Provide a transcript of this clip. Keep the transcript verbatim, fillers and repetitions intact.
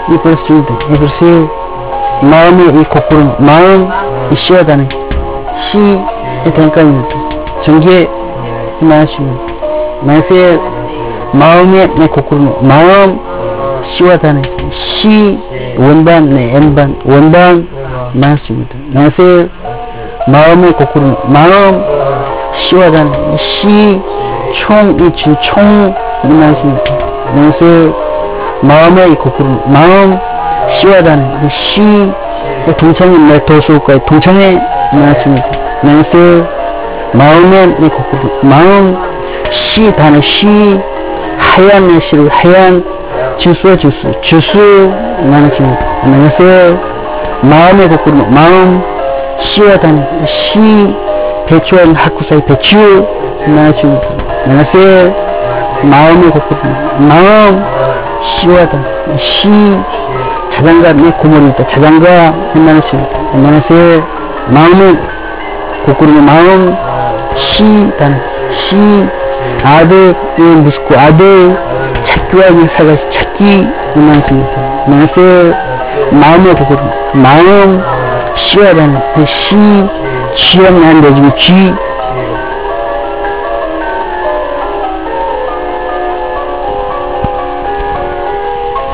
이 벌스입니다. 이것이 마음의 이 거꾸로 마음 이 시와다는 시의 대가입니다. 전개 말씀입니다. 만세 마음의 내 거꾸로 마음 시와다는 시 원반 내 N반 원반 말씀입니다. 만세 마음의 거꾸로 마음 시와다는 시 총 이 총 이 말씀입니다. 만세 마음의 거꾸로 마음 시와다는 시 동창의 내 도수과의 동창의 말씀입니다. 만세 마음의 내 거꾸로 마음 시 단의 시 하얀 내 시를 하얀 주수의 주수 주수 말씀입니다. 만세 마음의 거꾸로 마음 시와다는 시 배추와 학구사의 배추 말씀입니다. 만세 마음의 거꾸로 마음 시와다 시 자장가 내 고모리다 자장가 말씀입니다. 만세 마음의 거꾸로 마음 시 단 시 아들 무스고 아들 찾기와 살가시 찾기 말씀입니다. 만세 마음의 거꾸로 마음 시와다는 시 취업 난 내지고 쥐